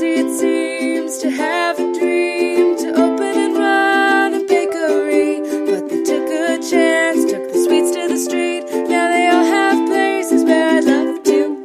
it seems, to have a dream to open and run a bakery. But they took a chance, took the sweets to the street. Now they all have places where I'd love to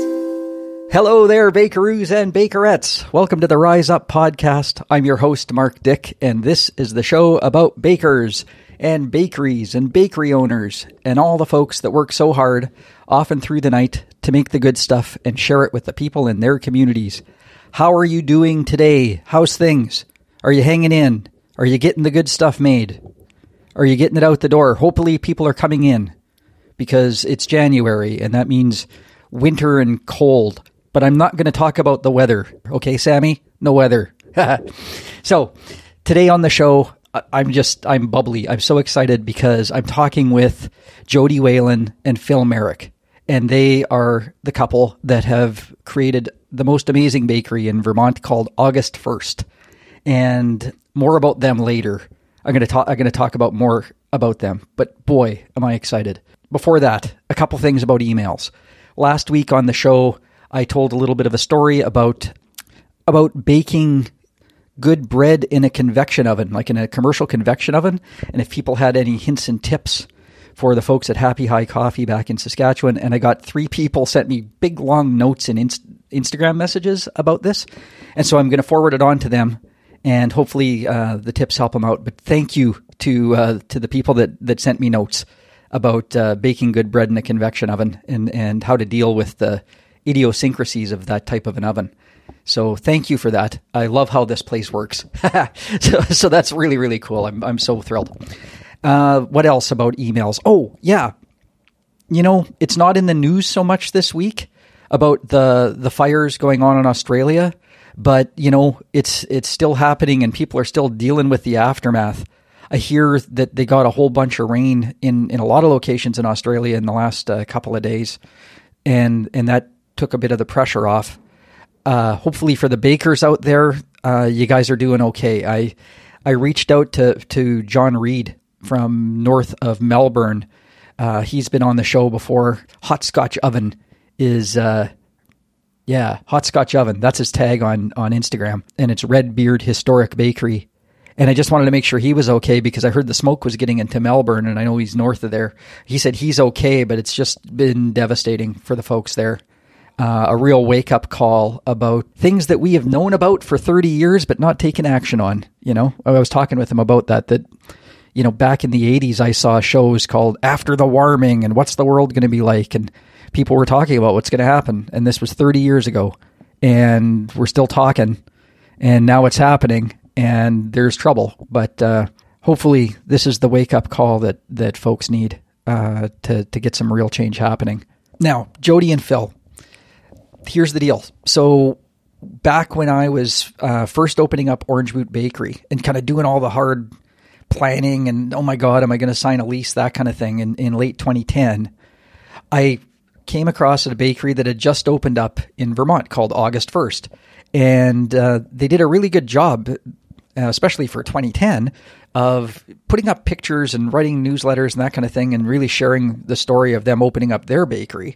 eat. Hello there, bakeroos and bakerettes. Welcome to the Rise Up podcast. I'm your host, Mark Dick, and this is the show about bakers and bakeries and bakery owners and all the folks that work so hard, often through the night, to make the good stuff and share it with the people in their communities. How are you doing today? How's things? Are you hanging in? Are you getting the good stuff made? Are you getting it out the door? Hopefully people are coming in because it's January and that means winter and cold. But I'm not going to talk about the weather. Okay, Sammy? No weather. So today on the show, I'm bubbly. I'm so excited because I'm talking with Jody Whalen and Phil Merrick. And they are the couple that have created the most amazing bakery in Vermont called August 1st. And more about them later. I'm going to talk about more about them. But boy, am I excited. Before that, a couple things about emails. Last week on the show, I told a little bit of a story about baking good bread in a convection oven, like in a commercial convection oven. And if people had any hints and tips for the folks at Happy High Coffee back in Saskatchewan. And I got 3 people sent me big, long notes in Instagram messages about this. And so I'm going to forward it on to them. And hopefully the tips help them out. But thank you to the people that sent me notes about baking good bread in a convection oven and how to deal with the idiosyncrasies of that type of an oven. So thank you for that. I love how this place works. so that's really, really cool. I'm so thrilled. What else about emails? Oh, yeah. You know, it's not in the news so much this week about the fires going on in Australia, but, you know, it's still happening and people are still dealing with the aftermath. I hear that they got a whole bunch of rain in a lot of locations in Australia in the last couple of days, and that took a bit of the pressure off. Hopefully for the bakers out there, you guys are doing okay. I reached out to John Reed from north of Melbourne. He's been on the show before. Hot Scotch Oven is, Hot Scotch Oven. That's his tag on Instagram. And it's Red Beard Historic Bakery. And I just wanted to make sure he was okay because I heard the smoke was getting into Melbourne and I know he's north of there. He said he's okay, but it's just been devastating for the folks there. A real wake-up call about things that we have known about for 30 years but not taken action on. You know, I was talking with him about that, you know, back in the 80s, I saw shows called After the Warming and What's the World Going to Be Like? And people were talking about what's going to happen. And this was 30 years ago. And we're still talking. And now it's happening. And there's trouble. But hopefully this is the wake-up call that folks need to get some real change happening. Now, Jody and Phil, here's the deal. So back when I was first opening up Orange Boot Bakery and kind of doing all the hard planning and, oh my God, am I going to sign a lease, that kind of thing in late 2010, I came across a bakery that had just opened up in Vermont called August 1st. And they did a really good job, especially for 2010, of putting up pictures and writing newsletters and that kind of thing and really sharing the story of them opening up their bakery.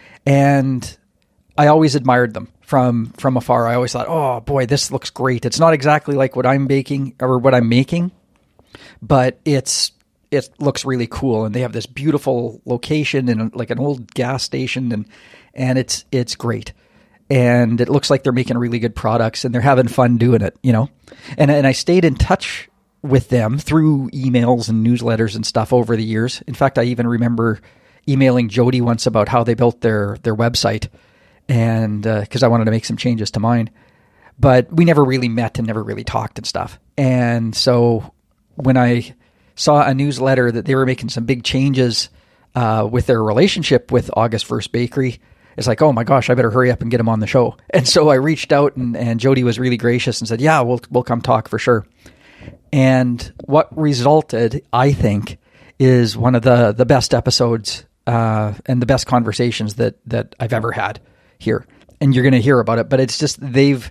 And I always admired them from afar. I always thought, oh boy, this looks great. It's not exactly like what I'm baking or what I'm making, but it looks really cool. And they have this beautiful location in like an old gas station and it's great. And it looks like they're making really good products and they're having fun doing it, you know? And I stayed in touch with them through emails and newsletters and stuff over the years. In fact, I even remember emailing Jody once about how they built their website. And because I wanted to make some changes to mine. But we never really met and never really talked and stuff. And so when I saw a newsletter that they were making some big changes with their relationship with August 1st Bakery, it's like, oh my gosh, I better hurry up and get them on the show. And so I reached out and Jody was really gracious and said, yeah, we'll come talk for sure. And what resulted, I think, is one of the best episodes and the best conversations that I've ever had here. And you're going to hear about it, but it's just they've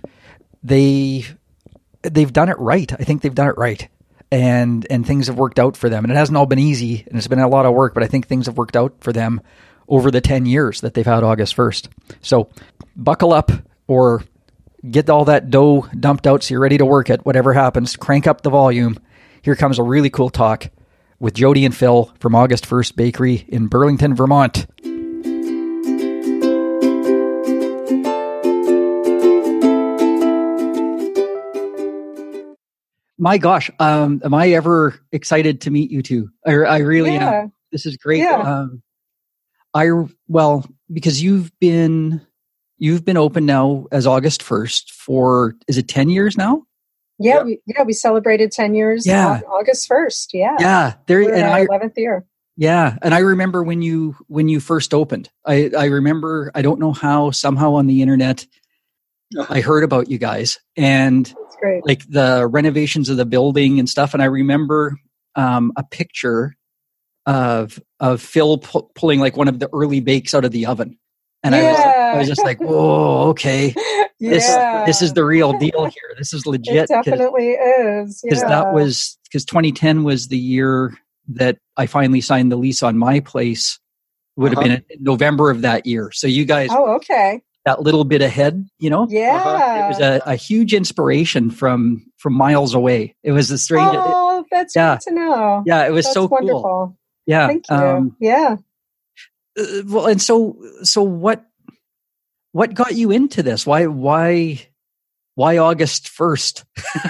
done it right. I think they've done it right. And things have worked out for them. And it hasn't all been easy and it's been a lot of work, but I think things have worked out for them over the 10 years that they've had August 1st. So buckle up or get all that dough dumped out so you're ready to work it. Whatever happens, crank up the volume. Here comes a really cool talk with Jody and Phil from August 1st Bakery in Burlington, Vermont. My gosh, am I ever excited to meet you two? I really am. This is great. Yeah. Because you've been open now as August 1st for, is it 10 years now? Yeah, we celebrated 10 years on August 1st. Yeah. Yeah. We're in our 11th year. Yeah. And I remember when you first opened, I remember, I don't know how, somehow on the internet, I heard about you guys and That's great. like the renovations of the building and stuff. And I remember a picture of Phil pulling like one of the early bakes out of the oven. And I was just like, whoa, okay. This is the real deal here. This is legit. It definitely is. Because because 2010 was the year that I finally signed the lease on my place. Would have been in November of that year. So you guys, that little bit ahead, you know? Yeah. It was a huge inspiration from miles away. It was a strange. Oh, that's good to know. Yeah, it was that's so wonderful. Cool. Yeah. Thank you. Well, and so what got you into this? Why August 1st?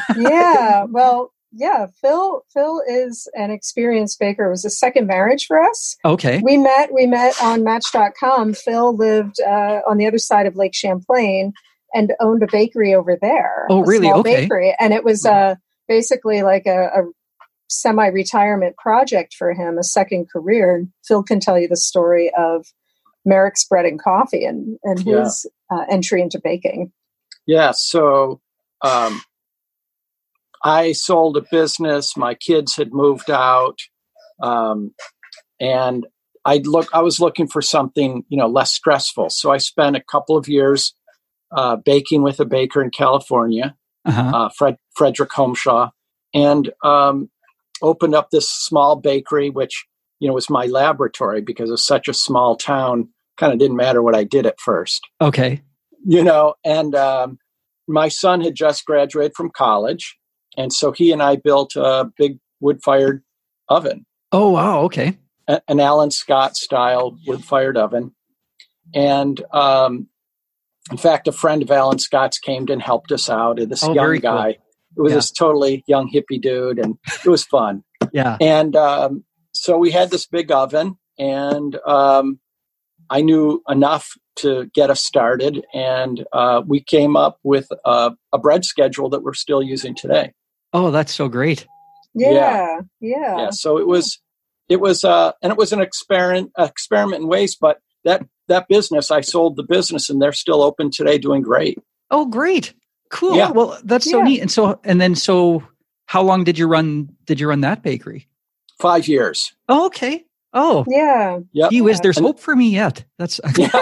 Phil is an experienced baker. It was a second marriage for us. Okay. We met on Match.com. Phil lived on the other side of Lake Champlain and owned a bakery over there. Oh, really? Small Okay. bakery. And it was basically like a semi-retirement project for him, a second career. Phil can tell you the story of Merrick's Bread and Coffee and his entry into baking. Yeah. So I sold a business. My kids had moved out. And I was looking for something, less stressful. So I spent a couple of years baking with a baker in California, Frederick Homeshaw, and opened up this small bakery, which, was my laboratory because it's such a small town. Kind of didn't matter what I did at first. Okay. And my son had just graduated from college. And so he and I built a big wood-fired oven. Oh, wow. Okay. An Alan Scott style wood-fired oven. And in fact, a friend of Alan Scott's came and helped us out. And this young guy. Cool. It was this totally young hippie dude, and it was fun. Yeah. And so we had this big oven, and I knew enough to get us started, and we came up with a bread schedule that we're still using today. Oh, that's so great. Yeah. So it was and it was an experiment in ways, but that business, I sold the business, and they're still open today, doing great. Oh, great. Cool. Yeah. Well, that's so neat. And so how long did you run that bakery? 5 years. Oh, okay. Oh, yeah. Yep. Gee whiz, there's hope for me yet. That's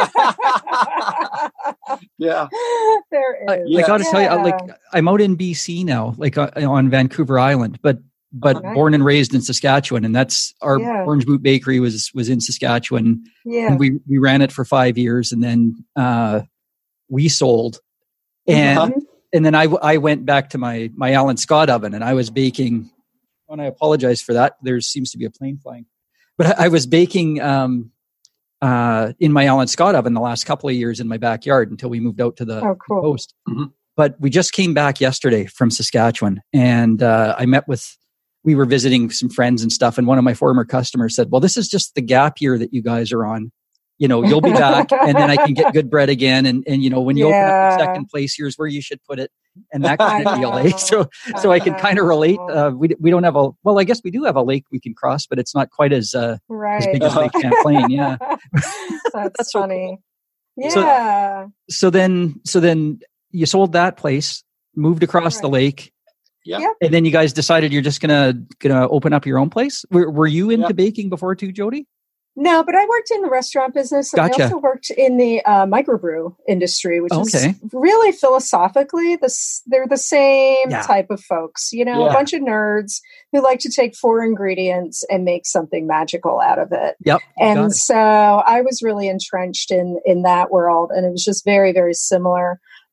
yeah. There is. I got to tell you, I'm out in BC now, like on Vancouver Island, but nice. Born and raised in Saskatchewan, and that's our Orange Boot Bakery was in Saskatchewan. Yeah. And we ran it for 5 years, and then we sold, and then I went back to my Alan Scott oven, and I was baking. And I apologize for that. There seems to be a plane flying. But I was baking in my Alan Scott oven the last couple of years in my backyard until we moved out to the coast. Mm-hmm. But we just came back yesterday from Saskatchewan, and we were visiting some friends and stuff. And one of my former customers said, well, this is just the gap year that you guys are on. You'll be back, and then I can get good bread again. And when you open up the second place, here's where you should put it. And that kind of deal, eh? So I can kind of relate. We don't have I guess we do have a lake we can cross, but it's not quite as big as Lake Champlain. Yeah. That's funny. So cool. Yeah. So then you sold that place, moved across the lake. Yeah. And then you guys decided you're just gonna open up your own place. Were you into baking before too, Jody? No, but I worked in the restaurant business. And I also worked in the microbrew industry, which is really philosophically, they're the same type of folks, a bunch of nerds who like to take 4 ingredients and make something magical out of it. Yep. And so I was really entrenched in that world, and it was just very, very similar.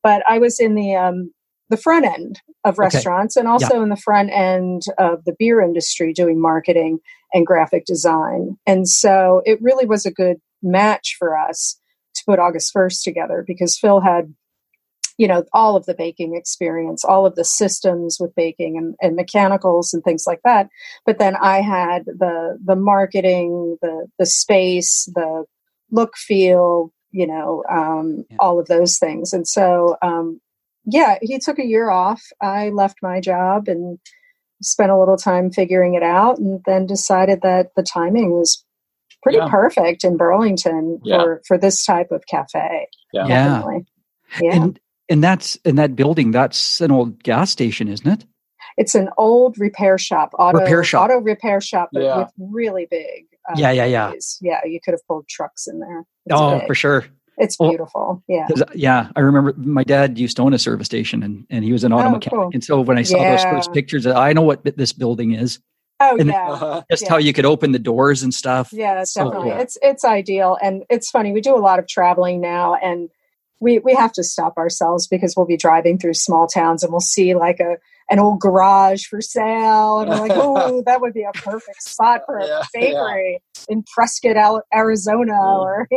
but I was in the front end of restaurants and also in the front end of the beer industry doing marketing and graphic design. And so it really was a good match for us to put August First together, because Phil had, all of the baking experience, all of the systems with baking and mechanicals and things like that. But then I had the marketing, the space, the look, feel, all of those things. And so, he took a year off. I left my job and spent a little time figuring it out, and then decided that the timing was pretty perfect in Burlington for this type of cafe. Yeah. Definitely. Yeah. And that's in that building. That's an old gas station, isn't it? It's an old repair shop, auto repair shop, but with really big. Yeah. Yeah, you could have pulled trucks in there. It's big. For sure. It's beautiful. Yeah. I remember my dad used to own a service station, and he was an auto mechanic. Cool. And so when I saw those first pictures, I know what this building is. Oh, and how you could open the doors and stuff. Yeah, definitely. Cool. It's ideal. And it's funny. We do a lot of traveling now, and we have to stop ourselves, because we'll be driving through small towns and we'll see like an old garage for sale. And we're like, oh, that would be a perfect spot for a bakery in Prescott, Arizona. Or,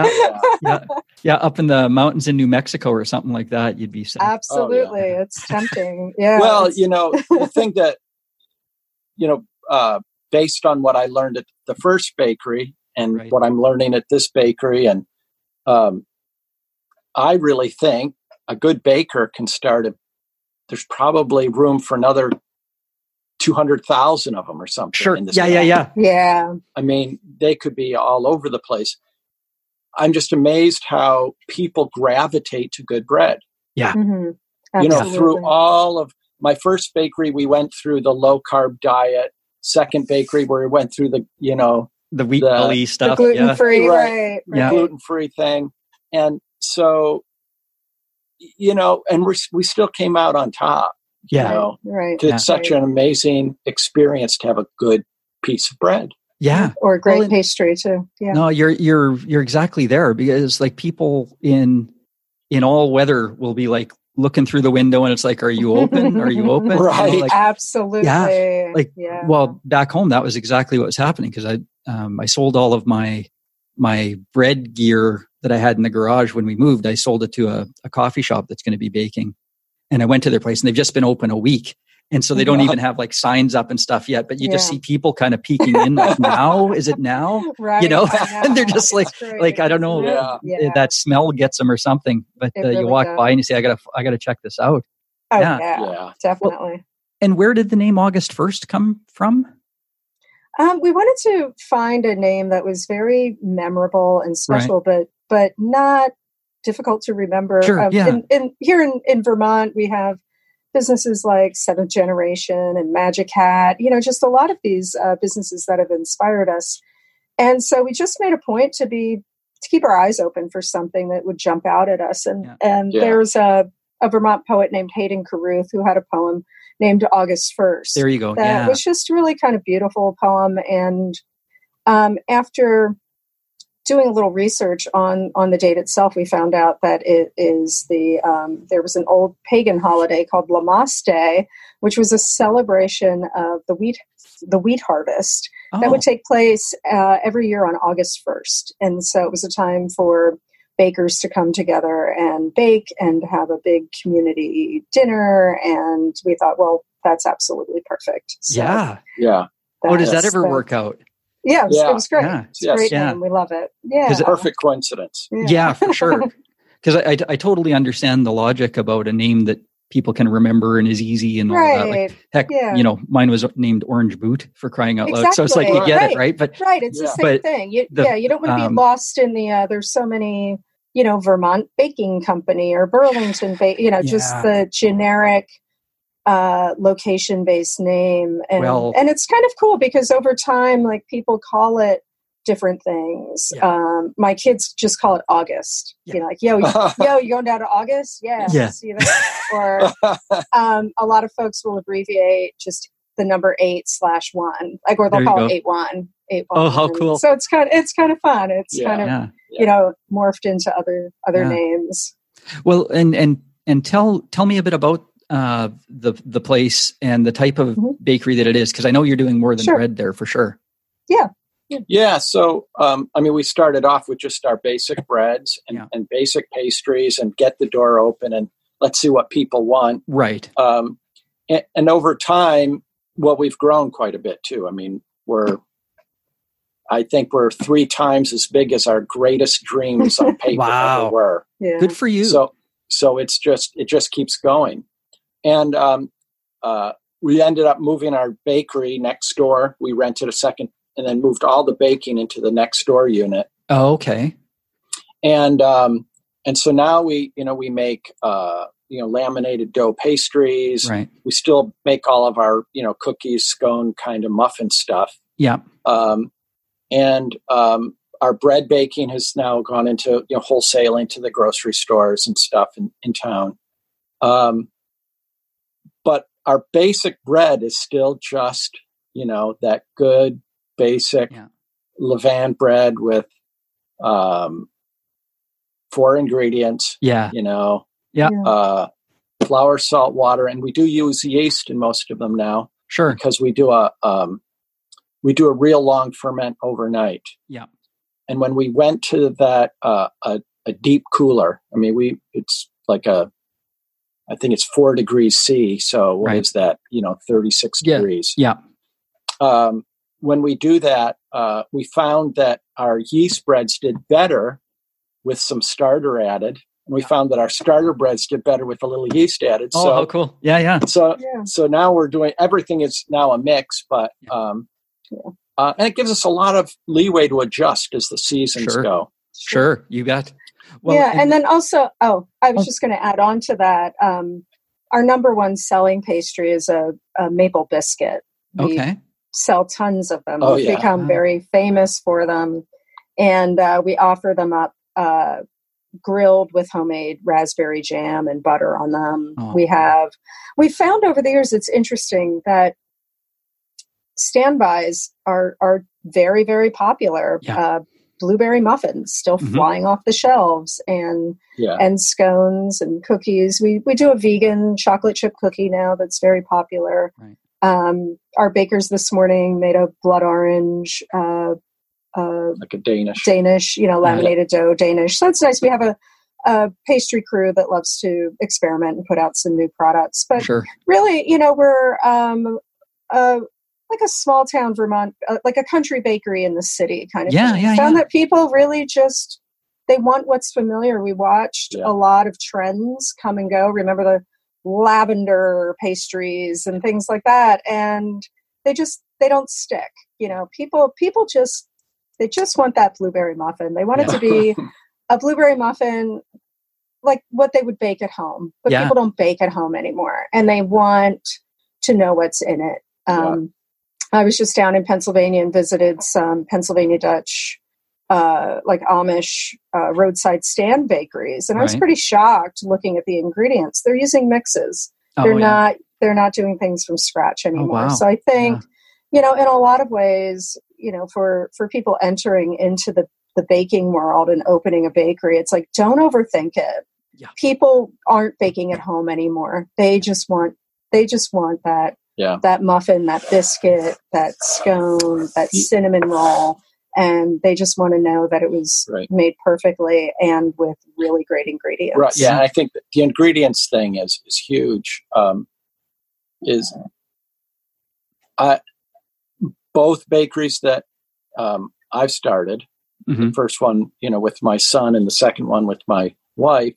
up in the mountains in New Mexico or something like that. You'd be safe. Absolutely. It's tempting. Yeah. Well, the thing that, based on what I learned at the first bakery and what I'm learning at this bakery, and I really think a good baker can start there's probably room for another 200,000 of them or something. Sure. In this Yeah. I mean, they could be all over the place. I'm just amazed how people gravitate to good bread. Yeah. Mm-hmm. Through all of my first bakery, we went through the low carb diet. Second bakery, where we went through the wheat belly stuff, the gluten free, right. Gluten free thing. And so, and we still came out on top. Right. It's such an amazing experience to have a good piece of bread. Yeah, or a great pastry too. Yeah. No, you're exactly there, because like people in all weather will be like looking through the window, and it's like, are you open? Are you open? Right. Absolutely. Yeah. Well, back home, that was exactly what was happening, because I sold all of my bread gear that I had in the garage when we moved. I sold it to a coffee shop that's going to be baking. And I went to their place, and they've just been open a week. And so they don't even have like signs up and stuff yet, but you just see people kind of peeking in like, now, is it now? Right. And they're just like, I don't know, that smell gets them or something, but really you walk by and you say, I gotta check this out. Oh, yeah, definitely. Well, and where did the name August 1st come from? We wanted to find a name that was very memorable and special, but not difficult to remember. Sure, here in Vermont, we have businesses like Seventh Generation and Magic Hat, just a lot of these businesses that have inspired us. And so we just made a point to keep our eyes open for something that would jump out at us. And there's a Vermont poet named Hayden Carruth who had a poem named August 1st. There you go. That was just really kind of beautiful poem. And after doing a little research on the date itself, we found out that it is there was an old pagan holiday called Lammas Day, which was a celebration of the wheat harvest that would take place every year on August 1st. And so it was a time for bakers to come together and bake and have a big community dinner. And we thought, well, that's absolutely perfect. So does that ever work out? Yeah, it was great. Yeah. It's a great name. We love it. Yeah. It's a perfect coincidence. Yeah, for sure. Because I totally understand the logic about a name that people can remember and is easy and all that. Like, heck, mine was named Orange Boot, for crying out loud. So it's like, you get it, right? But it's the same thing. You don't want to be lost in there's so many, Vermont Baking Company or Burlington, just the generic location-based name, and it's kind of cool because over time, like, people call it different things. My kids just call it August. Like, yo, you going down to August? Yeah. See that? Or a lot of folks will abbreviate just the number 8/1, like, or they'll call it 81. Oh, how cool! So it's kind of fun. It's kind of morphed into other names. Well, and And tell me a bit about the place and the type of bakery that it is, because I know you're doing more than bread there for sure. Yeah. So, we started off with just our basic breads and basic pastries and get the door open and let's see what people want. Right. And over time, we've grown quite a bit too. I mean, I think we're 3 times as big as our greatest dreams on paper ever were. Yeah. Good for you. So it just keeps going. And we ended up moving our bakery next door. We rented a second and then moved all the baking into the next door unit. Oh, okay. And so now we make laminated dough pastries. Right. We still make all of our cookies, scone kind of muffin stuff. Yeah. And our bread baking has now gone into wholesaling to the grocery stores and stuff in town. But our basic bread is still just that good basic levain bread with 4 ingredients. Yeah. Flour, salt, water, and we do use yeast in most of them now. Sure. Because we do a real long ferment overnight. Yeah. And when we went to that a deep cooler, it's like I think it's 4 degrees C. So what is that? 36 degrees. Yeah. When we do that, we found that our yeast breads did better with some starter added. And we found that our starter breads did better with a little yeast added. Oh, how cool. Yeah. So now we're doing, everything is now a mix, but, and it gives us a lot of leeway to adjust as the seasons go. Sure. You bet. Well, and then also, I was just going to add on to that. Our number one selling pastry is a maple biscuit. We sell tons of them. We've become very famous for them. And we offer them up grilled with homemade raspberry jam and butter on them. We found over the years, it's interesting that standbys are very, very popular. Blueberry muffins still flying off the shelves, and scones and cookies. We do a vegan chocolate chip cookie now that's very popular. Right. Our bakers this morning made a blood orange, like a Danish, laminated dough Danish. So it's nice. We have a pastry crew that loves to experiment and put out some new products. But really, we're like a small town Vermont, like a country bakery in the city kind of thing. We found that people really they want what's familiar. We watched a lot of trends come and go. Remember the lavender pastries and things like that. And they don't stick. People just want that blueberry muffin. They want it to be a blueberry muffin like what they would bake at home, but people don't bake at home anymore, and they want to know what's in it. I was just down in Pennsylvania and visited some Pennsylvania Dutch, like Amish roadside stand bakeries, and I was pretty shocked looking at the ingredients. They're using mixes. They're not doing things from scratch anymore. So I think, in a lot of ways, for people entering into the baking world and opening a bakery, it's like, don't overthink it. Yeah. People aren't baking at home anymore. They just want that. That muffin, that biscuit, that scone, that cinnamon roll, and they just want to know that it was made perfectly and with really great ingredients. Right. Yeah, I think that the ingredients thing is huge. Both bakeries that I've started, the first one, with my son, and the second one with my wife,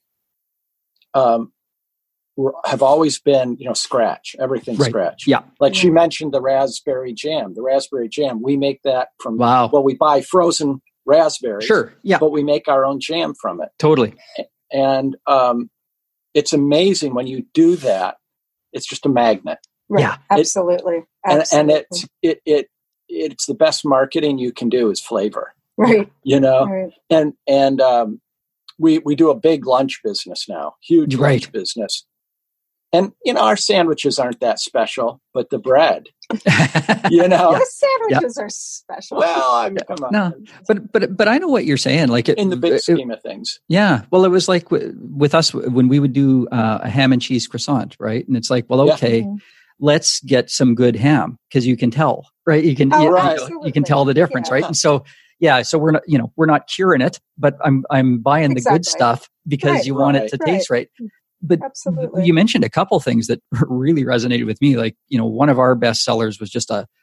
have always been, scratch, everything scratch. Yeah. Like she mentioned the raspberry jam. The raspberry jam, we make that from, we buy frozen raspberries. Sure. Yeah. But we make our own jam from it. Totally. And it's amazing when you do that. It's just a magnet. Right. Yeah. Absolutely. And it's the best marketing you can do is flavor. Right. Right. And we do a big lunch business now, huge lunch business. And, our sandwiches aren't that special, but the bread, The sandwiches are special. Well, come on. No, but I know what you're saying. Like in the big scheme of things. Yeah. Well, it was like with us when we would do a ham and cheese croissant, right? And it's like, well, okay, let's get some good ham because you can tell, right? You can you can tell the difference, right? And so we're not curing it, but I'm buying the good stuff because you want it to taste right. But absolutely. You mentioned a couple things that really resonated with me. Like, one of our best sellers was just a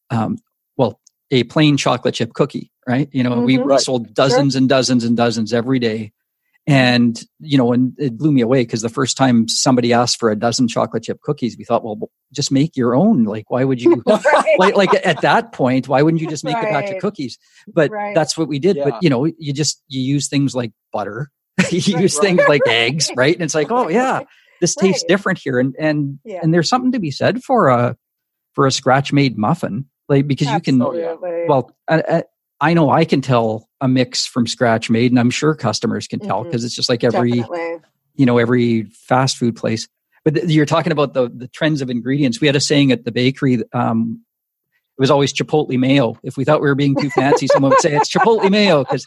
plain chocolate chip cookie, right? We sold dozens and dozens and dozens every day. And, and it blew me away because the first time somebody asked for a dozen chocolate chip cookies, we thought, well, just make your own. Like, why would you, like at that point, why wouldn't you just make a batch of cookies? But that's what we did. Yeah. But, you use things like butter. You use things like eggs, right? And it's like, oh yeah, this tastes different here, and there's something to be said for a scratch made muffin, like because Absolutely. You can. Well, I know I can tell a mix from scratch made, and I'm sure customers can tell because it's just like every fast food place. But you're talking about the trends of ingredients. We had a saying at the bakery. It was always Chipotle mayo. If we thought we were being too fancy, someone would say it's Chipotle mayo because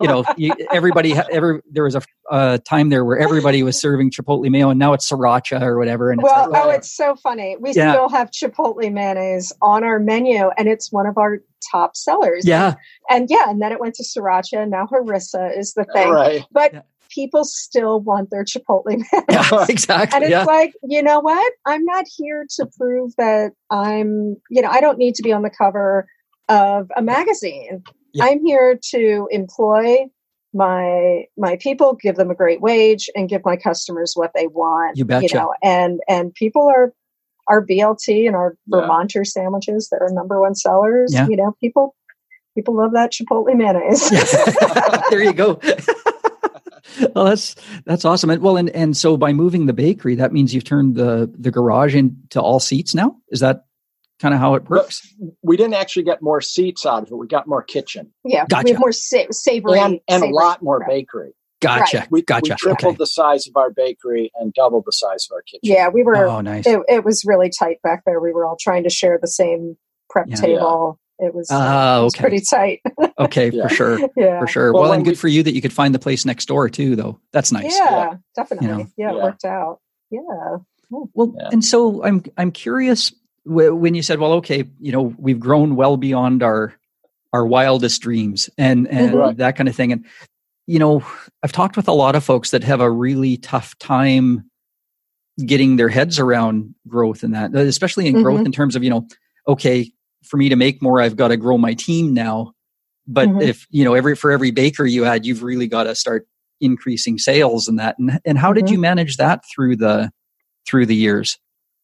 there was a time there where everybody was serving Chipotle mayo, and now it's sriracha or whatever. And it's so funny. We still have Chipotle mayonnaise on our menu, and it's one of our top sellers. Yeah, and then it went to sriracha, and now harissa is the thing. Right. But people still want their Chipotle mayonnaise. Yeah, exactly. And it's like, you know what? I'm not here to prove that I don't need to be on the cover of a magazine. Yeah. I'm here to employ my people, give them a great wage, and give my customers what they want. You betcha. And people our BLT and our Vermonter sandwiches that are number one sellers. Yeah. People love that Chipotle mayonnaise. There you go. Well, that's awesome. And so by moving the bakery, that means you've turned the garage into all seats now? Is that kind of how it works? We didn't actually get more seats out of it. We got more kitchen. Yeah. Gotcha. We have more savory. And a lot more bakery. Gotcha. Right. We Okay. tripled the size of our bakery and doubled the size of our kitchen. Yeah, we were. Oh, nice. It was really tight back there. We were all trying to share the same prep table. It was pretty tight. Okay, for sure. Yeah. For sure. Well, and good for you that you could find the place next door too, though. That's nice. Yeah, definitely. It worked out. Yeah. Well, and so I'm curious when you said, well, okay, we've grown well beyond our wildest dreams and that kind of thing. And, I've talked with a lot of folks that have a really tough time getting their heads around growth and that, especially in growth in terms of, okay, for me to make more, I've got to grow my team now. But if, for every baker you add, you've really got to start increasing sales and that. And how did you manage that through the years?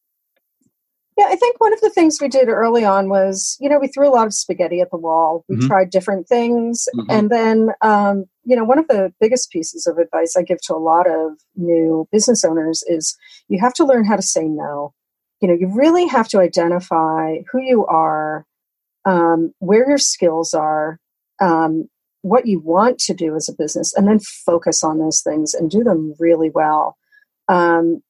Yeah, I think one of the things we did early on was, we threw a lot of spaghetti at the wall. We tried different things. And then, one of the biggest pieces of advice I give to a lot of new business owners is you have to learn how to say no. You really have to identify who you are, where your skills are, what you want to do as a business, and then focus on those things and do them really well. And,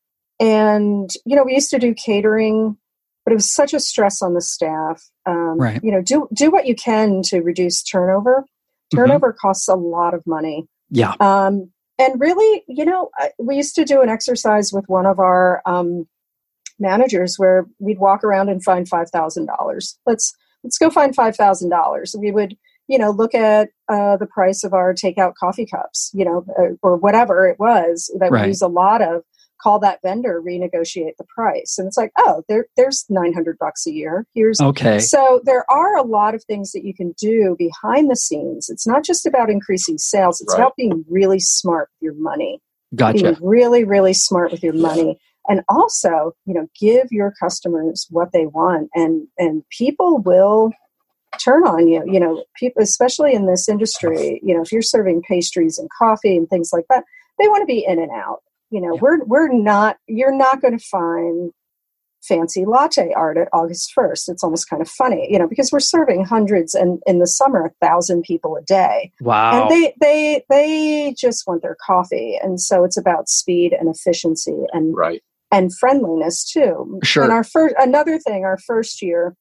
we used to do catering, but it was such a stress on the staff. Right. Do what you can to reduce turnover. Turnover costs a lot of money. Yeah. And really, we used to do an exercise with one of our managers where we'd walk around and find $5,000. Let's go find $5,000. We would, look at the price of our takeout coffee cups, or whatever it was that we use a lot of. Call that vendor, renegotiate the price. And it's like, oh, there's $900 a year. So there are a lot of things that you can do behind the scenes. It's not just about increasing sales. It's about being really smart with your money. Gotcha. Being really, really smart with your money. And also, give your customers what they want, and people will turn on you. People, especially in this industry, if you're serving pastries and coffee and things like that, they want to be in and out. You're not going to find fancy latte art at August 1st. It's almost kind of funny, because we're serving hundreds and in the summer, 1,000 people a day. Wow. And they just want their coffee. And so it's about speed and efficiency. And, and friendliness too. Sure. And our first year,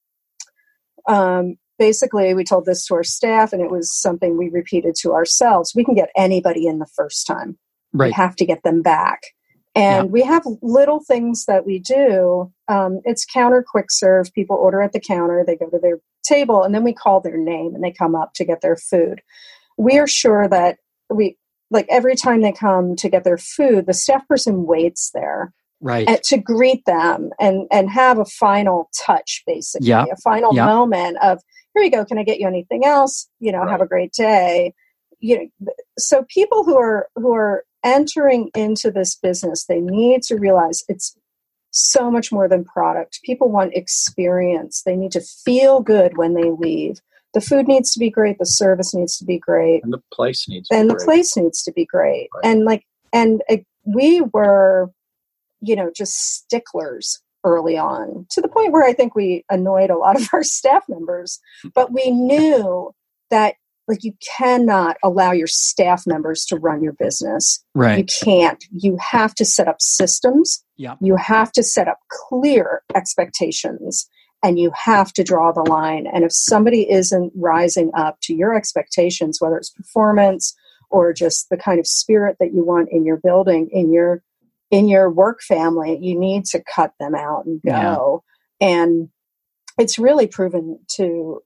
basically we told this to our staff, and it was something we repeated to ourselves. We can get anybody in the first time. Right. We have to get them back. And we have little things that we do. It's counter quick serve. People order at the counter, they go to their table, and then we call their name and they come up to get their food. We are sure that every time they come to get their food, the staff person waits there. Right. To greet them and have a final touch, basically, a final moment of, here you go. Can I get you anything else? Have a great day. So people who are entering into this business, they need to realize it's so much more than product. People want experience. They need to feel good when they leave. The food needs to be great. The service needs to be great. And the place needs to be great. Right. And we were, just sticklers early on, to the point where I think we annoyed a lot of our staff members, but we knew that you cannot allow your staff members to run your business. Right. You can't. You have to set up systems. Yeah. You have to set up clear expectations, and you have to draw the line. And if somebody isn't rising up to your expectations, whether it's performance or just the kind of spirit that you want in your building, in your work family, you need to cut them out and go. Yeah. And it's really proven to,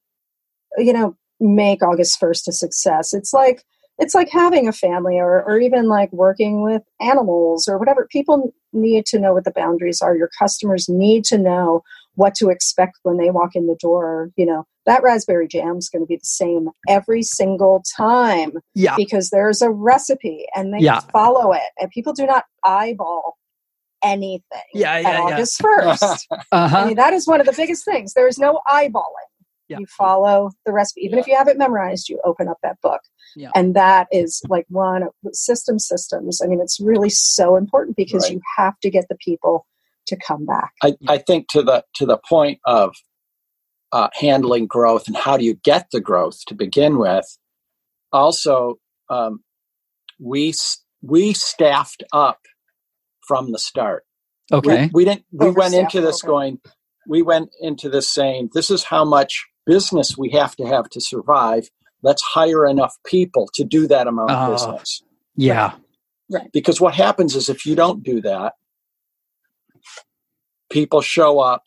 make August 1st a success. It's like having a family or even like working with animals or whatever. People need to know what the boundaries are. Your customers need to know what to expect when they walk in the door. That raspberry jam is going to be the same every single time because there's a recipe and they follow it, and people do not eyeball anything at August 1st. I mean, that is one of the biggest things. There is no eyeballing. Yeah. You follow the recipe. Even if you have it memorized, you open up that book. Yeah. And that is like one of systems. I mean, it's really so important because you have to get the people to come back. I think to the point of handling growth and how do you get the growth to begin with. Also, we staffed up from the start. Okay. We went into this saying, this is how much business we have to survive. Let's hire enough people to do that amount of business. Yeah. Right. Because what happens is if you don't do that, people show up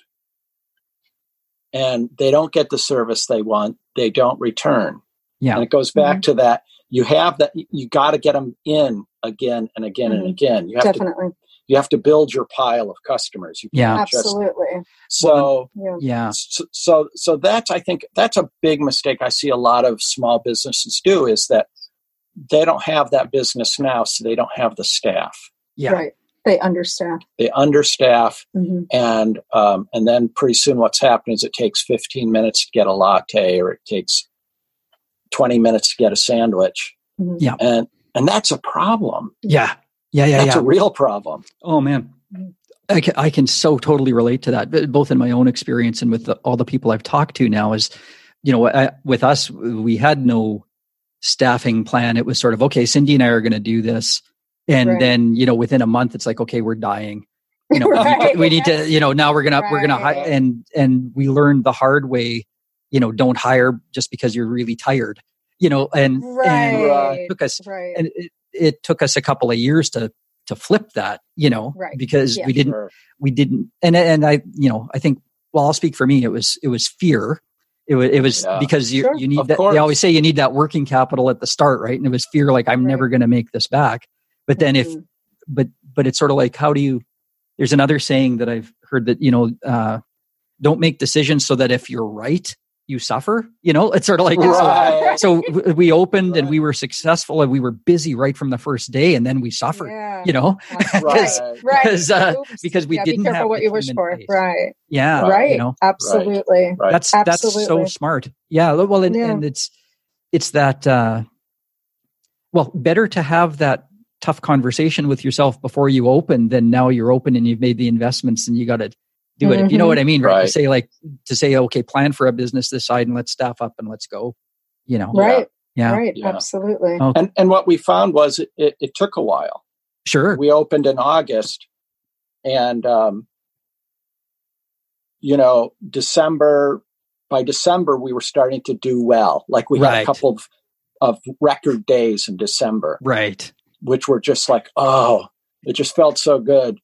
and they don't get the service they want. They don't return. Yeah. And it goes back to that. You got to get them in again and again and again. You have to build your pile of customers. Absolutely. So that's, I think that's a big mistake I see a lot of small businesses do, is that they don't have that business now, so they don't have the staff. Yeah. Right. They understaff. And then pretty soon what's happening is it takes 15 minutes to get a latte, or it takes 20 minutes to get a sandwich. Mm-hmm. Yeah. And that's a problem. Yeah. That's a real problem. Oh, man. I can so totally relate to that, both in my own experience and with all the people I've talked to now. Is, with us, we had no staffing plan. It was sort of, okay, Cindy and I are going to do this. And then, within a month, it's like, okay, we're dying. We need to, now we're going to hire. And we learned the hard way, don't hire just because you're really tired, and it took us, and it took us a couple of years to flip that, because we didn't, and I think, well, I'll speak for me. It was fear. It was because you need that. They always say you need that working capital at the start, right? And it was fear, like I'm never going to make this back. But then but it's sort of like, there's another saying that I've heard that, don't make decisions so that if you're right, you suffer, it's sort of like, so we opened and we were successful and we were busy right from the first day. And then we suffered, because we didn't be careful have what you wish for. Base. Right. Yeah. Right. Absolutely. Right. That's so smart. Yeah. Well, and it's that, better to have that tough conversation with yourself before you open than now you're open and you've made the investments and you got to do it. If you know what I mean, right? To say, okay, plan for a business this side and let's staff up and let's go, Right. Yeah. Right. Yeah. Absolutely. Okay. And what we found was it took a while. Sure. We opened in August And, by December, we were starting to do well. Like we had a couple of record days in December. Right. Which were just like, oh, it just felt so good,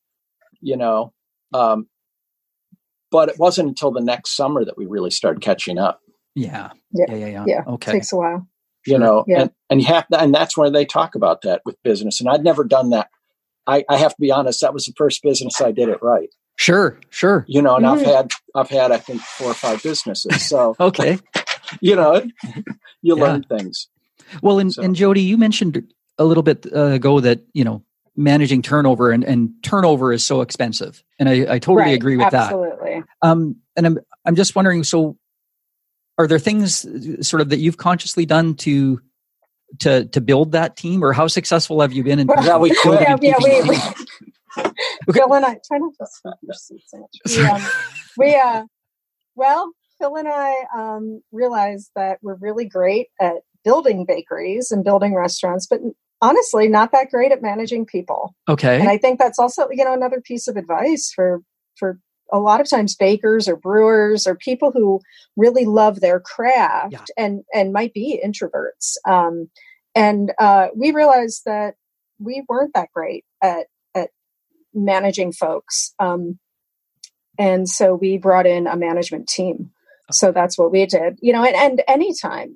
but it wasn't until the next summer that we really started catching up. Yeah. Okay. It takes a while. And you have to, and that's where they talk about that with business. And I'd never done that. I have to be honest, that was the first business I did it right. Sure. And I've had, I think 4 or 5 businesses. So, okay. You learn things. Well, and Jody, you mentioned a little bit ago that, managing turnover and turnover is so expensive. And I totally agree with absolutely. that. And I'm just wondering, so are there things sort of that you've consciously done to build that team, or how successful have you been in Bill and I try not to sweat your seat so much. Phil and I realized that we're really great at building bakeries and building restaurants, but honestly, not that great at managing people. Okay. And I think that's also, another piece of advice for a lot of times bakers or brewers or people who really love their craft and might be introverts. We realized that we weren't that great at managing folks. And so we brought in a management team. Okay. So that's what we did, and anytime,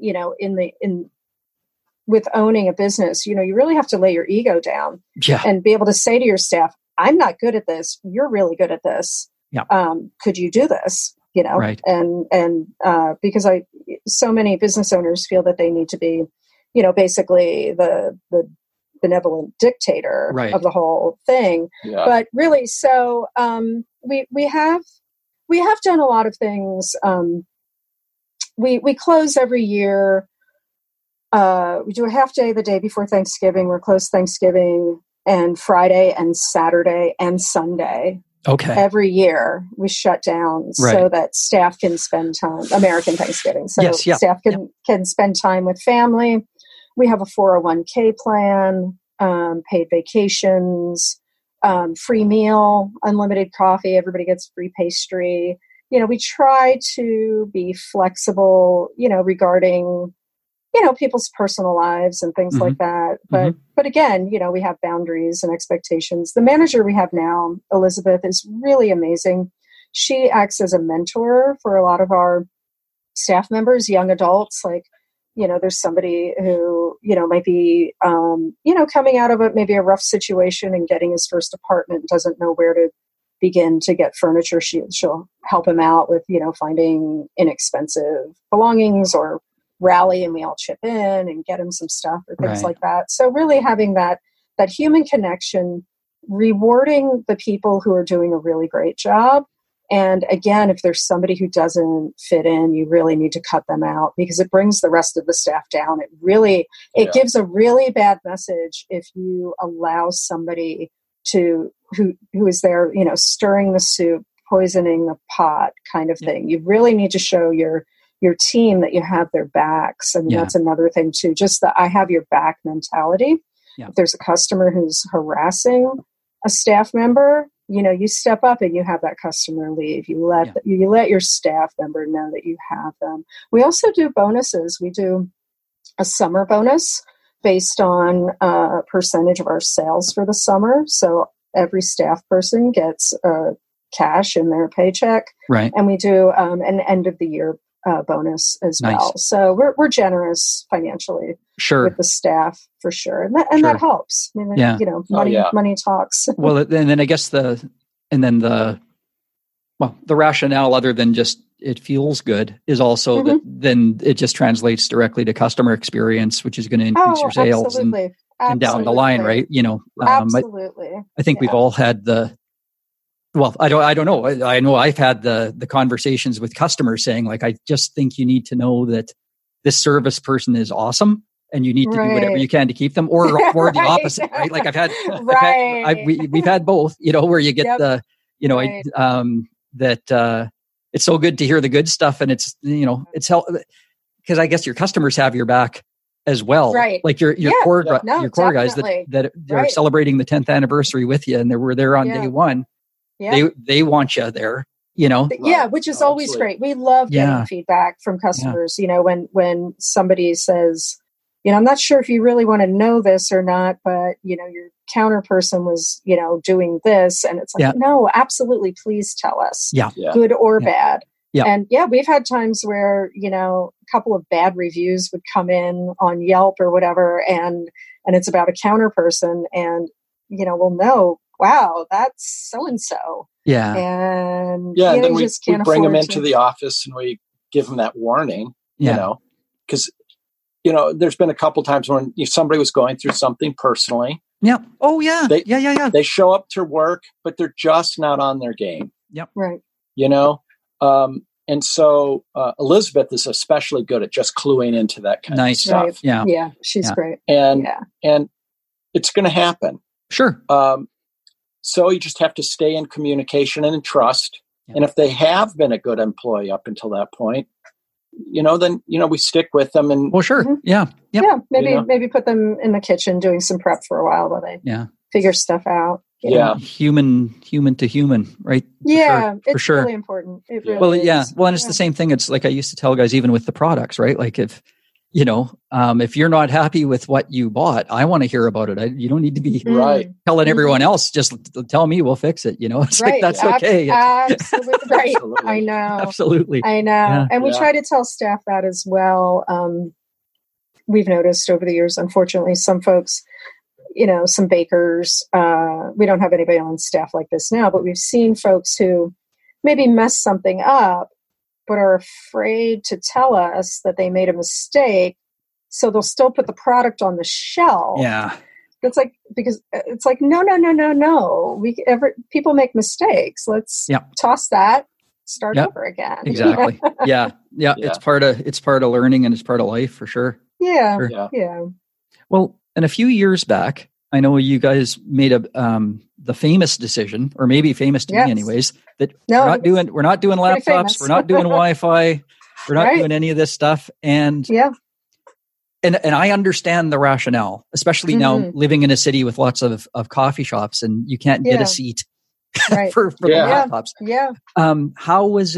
with owning a business, you really have to lay your ego down and be able to say to your staff, I'm not good at this. You're really good at this. Yeah. Could you do this? Right. And because so many business owners feel that they need to be, basically the benevolent dictator of the whole thing. Yeah. But really, so we have done a lot of things. We close every year. We do a half day the day before Thanksgiving. We're closed Thanksgiving and Friday and Saturday and Sunday. Okay. Every year we shut down so that staff can spend time, American Thanksgiving. So staff can spend time with family. We have a 401k plan, paid vacations, free meal, unlimited coffee. Everybody gets free pastry. We try to be flexible, regarding people's personal lives and things like that. But again, we have boundaries and expectations. The manager we have now, Elizabeth, is really amazing. She acts as a mentor for a lot of our staff members, young adults. Like, there's somebody who, might be, coming out of maybe a rough situation and getting his first apartment, doesn't know where to begin to get furniture. She'll help him out with, finding inexpensive belongings or rally, and we all chip in and get him some stuff or things like that. So really having that human connection, rewarding the people who are doing a really great job. And again, if there's somebody who doesn't fit in, you really need to cut them out, because it brings the rest of the staff down. It gives a really bad message if you allow somebody who is there, stirring the soup, poisoning the pot kind of thing. You really need to show your team that you have their backs. And that's another thing too, just the I have your back mentality. Yeah. If there's a customer who's harassing a staff member, you step up and you have that customer leave. You let your staff member know that you have them. We also do bonuses. We do a summer bonus based on a percentage of our sales for the summer. So every staff person gets cash in their paycheck. Right. And we do an end of the year bonus as well. So we're generous financially with the staff for sure. And that helps. I mean, money talks. Well, and then I guess the rationale, other than just it feels good, is also that then it just translates directly to customer experience, which is going to increase your sales and down the line, right? Absolutely. I think we've all had I don't know. I know I've had the conversations with customers saying, like, I just think you need to know that this service person is awesome and you need to do whatever you can to keep them, or the opposite, right? Like we've had both, where you get it's so good to hear the good stuff, and it's, it's help, because I guess your customers have your back as well. Right. Like your core guys that are celebrating the 10th anniversary with you, and they were there on day one. they want you there, you know? Yeah, which is always great. We love getting feedback from customers, you know, when somebody says, you know, I'm not sure if you really want to know this or not, but, you know, your counter person was, you know, doing this. And it's like, no, absolutely. Please tell us, good or bad. Yeah. And we've had times where, you know, a couple of bad reviews would come in on Yelp or whatever, and it's about a counter person, and, you know, we'll know, wow, that's so-and-so. Yeah. And and then we bring them into the office and we give them that warning, you know, because, you know, there's been a couple times when somebody was going through something personally. Yeah. Oh, yeah. They show up to work, but they're just not on their game. Yep. Right. You know? And so Elizabeth is especially good at just cluing into that kind of stuff. Right. Yeah. Yeah. She's great. And it's going to happen. Sure. So you just have to stay in communication and in trust. Yeah. And if they have been a good employee up until that point, you know, then, you know, we stick with them and. Well, sure. Mm-hmm. Yeah. Yep. Yeah. Maybe put them in the kitchen doing some prep for a while while they figure stuff out. Yeah. Human to human, right? Yeah. For sure. Really important. It really is. Well, and it's the same thing. It's like I used to tell guys, even with the products, right? Like if, you know, if you're not happy with what you bought, I want to hear about it. You don't need to be telling everyone else. Just tell me, we'll fix it. You know, it's like, that's okay. Absolutely right. I know. Absolutely. I know. Yeah. And we try to tell staff that as well. We've noticed over the years, unfortunately, some folks, you know, some bakers, we don't have anybody on staff like this now, but we've seen folks who maybe mess something up, but are afraid to tell us that they made a mistake. So they'll still put the product on the shelf. Yeah. It's like, because it's like, no. People make mistakes. Let's toss that, start over again. Exactly. Yeah. It's part of learning, and it's part of life for sure. Yeah. Sure. Yeah. Well, and a few years back, I know you guys made the famous decision, or maybe famous to me anyways, that we're not doing laptops, we're not doing Wi-Fi, we're not doing any of this stuff. And and I understand the rationale, especially now living in a city with lots of coffee shops, and you can't get a seat for the laptops. Yeah. How's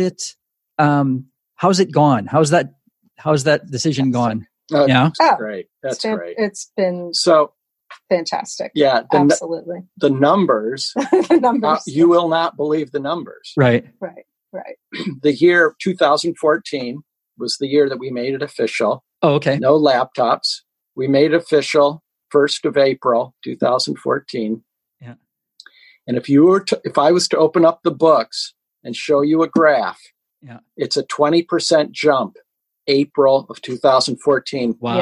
it gone? How's that decision gone? That's great. That's great. It's been so fantastic. Yeah, absolutely. The numbers, you will not believe the numbers. Right. The year 2014 was the year that we made it official. Oh, okay. No laptops. We made it official 1st of April, 2014. Yeah. And if I was to open up the books and show you a graph, it's a 20% jump. April of 2014. Wow.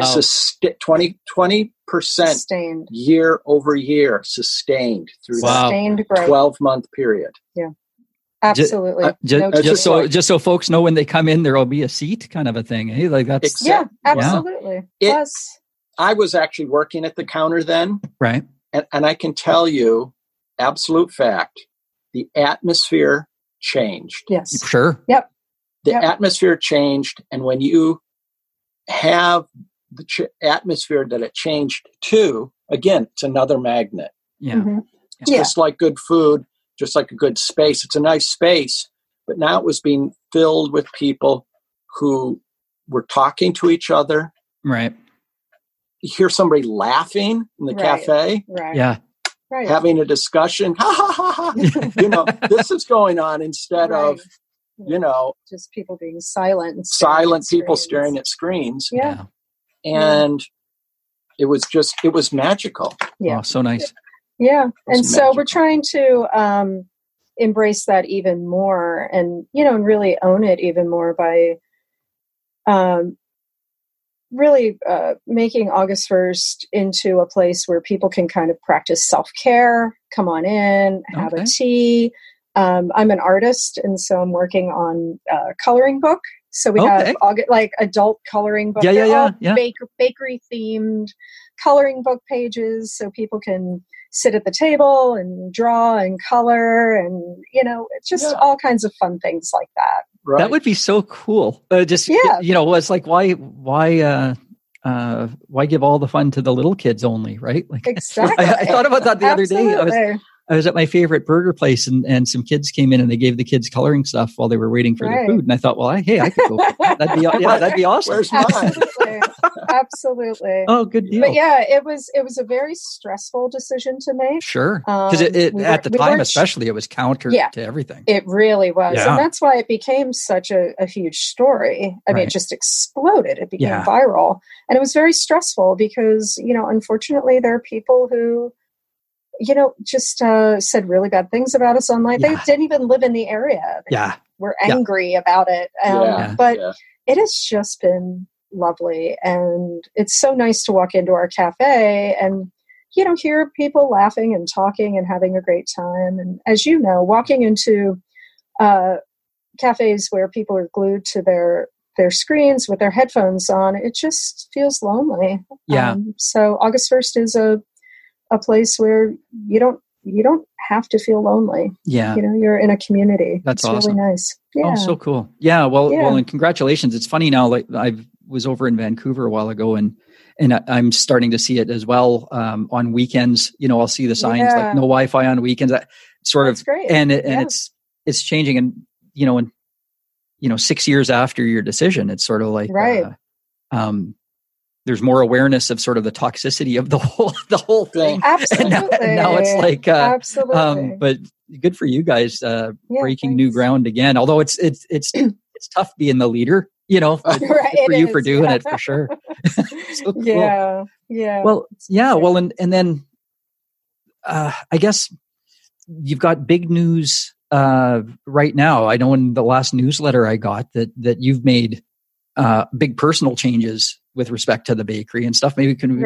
20% sustained year over year, sustained through that 12-month period. Yeah. Absolutely. Just so folks know, when they come in, there will be a seat kind of a thing. Hey, like that's absolutely. Plus, I was actually working at the counter then. Right. And I can tell you, absolute fact, the atmosphere changed. Yes. Sure. Yep. The atmosphere changed, and when you have the atmosphere that it changed to, again, it's another magnet. Yeah. Mm-hmm. It's just like good food, just like a good space. It's a nice space, but now it was being filled with people who were talking to each other. Right. You hear somebody laughing in the cafe. Right. Yeah. Right. Having a discussion. Ha ha ha ha. You know, this is going on instead of, you know, just people being silent. People staring at screens. Yeah. And it was magical. Yeah. Oh, so nice. Yeah. And so we're trying to embrace that even more, and, you know, and really own it even more by really making August 1st into a place where people can kind of practice self-care, come on in, have a tea. I'm an artist, and so I'm working on a coloring book. So we have like adult coloring book. Bakery themed coloring book pages, so people can sit at the table and draw and color, and, you know, it's just all kinds of fun things like that. Right. That would be so cool. You know, it's like why give all the fun to the little kids only, right? Like, exactly. I thought about that the other day. I was at my favorite burger place, and some kids came in and they gave the kids coloring stuff while they were waiting for their food. And I thought, well, I could go. That'd be awesome. Where's mine? Absolutely. Oh, good deal. But yeah, it was a very stressful decision to make. Sure, because at the time, especially, it was counter to everything. It really was, and that's why it became such a huge story. I mean, it just exploded. It became viral, and it was very stressful because unfortunately, there are people who just said really bad things about us online. They didn't even live in the area. They were angry about it. But it has just been lovely. And it's so nice to walk into our cafe and, hear people laughing and talking and having a great time. And as you know, walking into cafes where people are glued to their screens with their headphones on, it just feels lonely. Yeah. So August 1st is a place where you don't have to feel lonely. Yeah. You're in a community. That's awesome. Really nice. Yeah. Oh, so cool. Yeah. Well, and congratulations. It's funny now, like I was over in Vancouver a while ago and I'm starting to see it as well. On weekends, I'll see the signs like no Wi-Fi on weekends. That's great. And it's changing. And, 6 years after your decision, it's sort of like, there's more awareness of sort of the toxicity of the whole thing. Absolutely. And now it's like, absolutely. But good for you guys, breaking new ground again. Although it's tough being the leader, for you for doing it for sure. So cool. Yeah. Well, Well, and then, I guess you've got big news, right now. I know in the last newsletter I got that you've made, big personal changes with respect to the bakery and stuff. Maybe can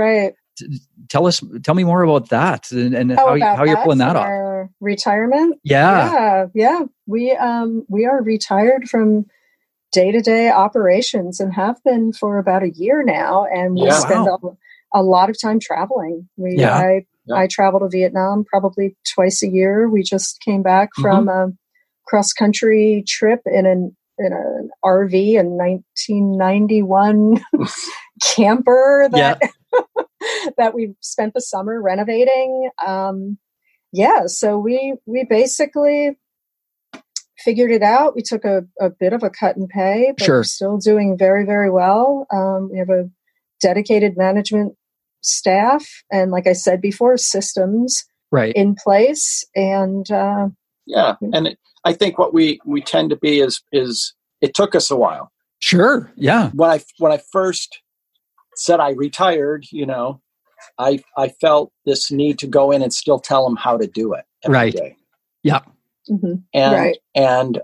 tell me more about that and how you're pulling that off. Our retirement. Yeah. We are retired from day-to-day operations and have been for about a year now. And we spend a lot of time traveling. I travel to Vietnam probably twice a year. We just came back from a cross-country trip in an RV in 1991 camper that we spent the summer renovating. So we basically figured it out. We took a bit of a cut in pay, but we're still doing very, very well. We have a dedicated management staff and, like I said before, systems in place. And I think what we tend to be is it took us a while. Sure. Yeah. When I first said I retired, I felt this need to go in and still tell them how to do it every day. Yeah. Mm-hmm. And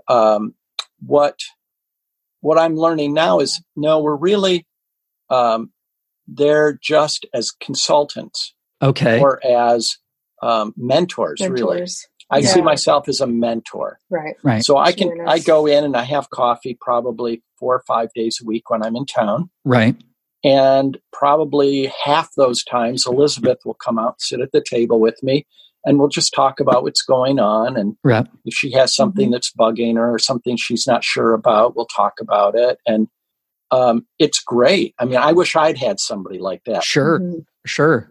what I'm learning now is we're really they're just as consultants, or as mentors. Really. I see myself as a mentor. Right. So I go in and I have coffee probably 4 or 5 days a week when I'm in town. Right. And probably half those times Elizabeth will come out and sit at the table with me and we'll just talk about what's going on. And if she has something that's bugging her or something she's not sure about, we'll talk about it. And it's great. I mean, I wish I'd had somebody like that. Sure. Mm-hmm. Sure.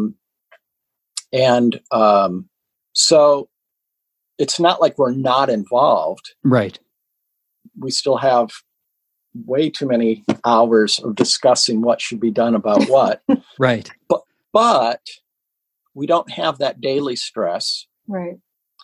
So it's not like we're not involved. Right. We still have way too many hours of discussing what should be done about what. Right. But we don't have that daily stress. Right.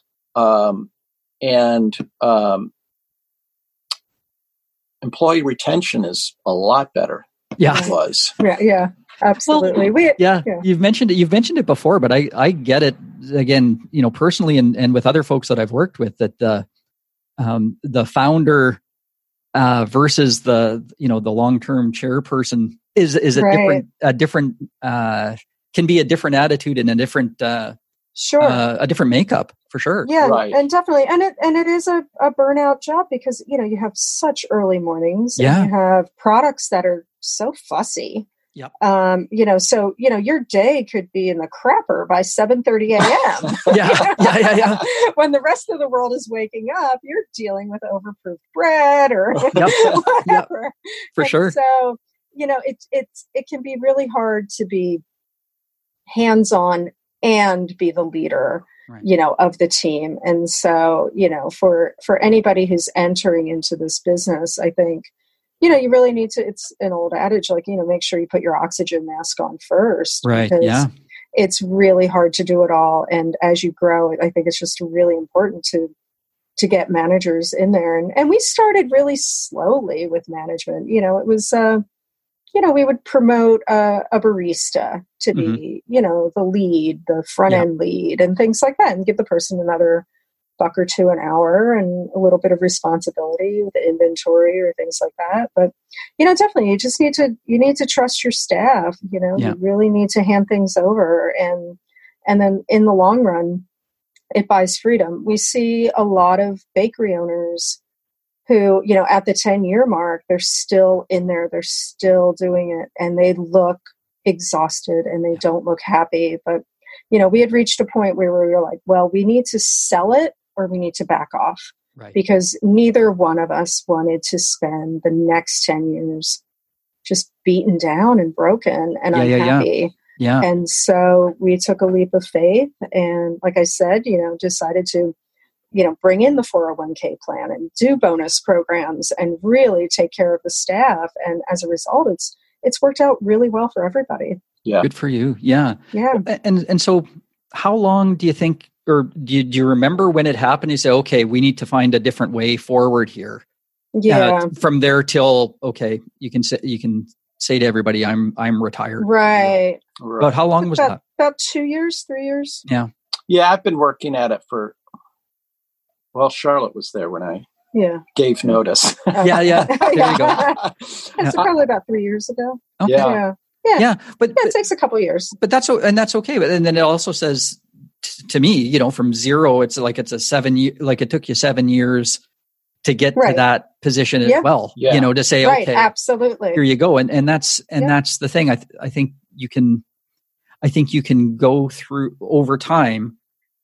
Employee retention is a lot better than it was. Yeah. Absolutely. Well, you've mentioned it before, but I get it again, personally and with other folks that I've worked with, that the founder versus the long-term chairperson is a different can be a different attitude and a different a different makeup for sure. Yeah, right. And definitely, and it is a burnout job because you have such early mornings. And you have products that are so fussy. Yep. So your day could be in the crapper by 7:30 a.m. Yeah. When the rest of the world is waking up, you're dealing with overproof bread or whatever. For sure. So it can be really hard to be hands-on and be the leader. of the team. And so, for anybody who's entering into this business, I think, you really need to, it's an old adage, like, make sure you put your oxygen mask on first. Right. Yeah. It's really hard to do it all. And as you grow, I think it's just really important to get managers in there. And we started really slowly with management. It was, we would promote a barista to be, the lead, the front end lead and things like that, and give the person another $1 or $2 an hour and a little bit of responsibility with the inventory or things like that. But, definitely you just need to trust your staff, you really need to hand things over. And then in the long run, it buys freedom. We see a lot of bakery owners who, at the 10-year mark, they're still in there, they're still doing it, and they look exhausted and they don't look happy. But, we had reached a point where we were like, well, we need to sell it or we need to back off. Right. Because neither one of us wanted to spend the next 10 years just beaten down and broken and unhappy. Yeah. And so we took a leap of faith and, like I said, decided to, bring in the 401k plan and do bonus programs and really take care of the staff. And as a result, it's worked out really well for everybody. Yeah. Good for you. Yeah. Yeah. And so how long do you think, or do you remember when it happened? You say, okay, we need to find a different way forward here. Yeah. From there till, okay, you can say to everybody, I'm retired. Right. But how long was that? About 2 years, 3 years. Yeah. Yeah. I've been working at it Charlotte was there when I gave notice. Yeah. There you go. So probably about 3 years ago. Okay. Yeah. But it takes a couple of years. But that's okay. But and then it also says to me, from zero, it's like it's a 7 year, like it took you 7 years to get to that position as well. Yeah. To say, okay, absolutely, here you go. And that's the thing. I think you can go through over time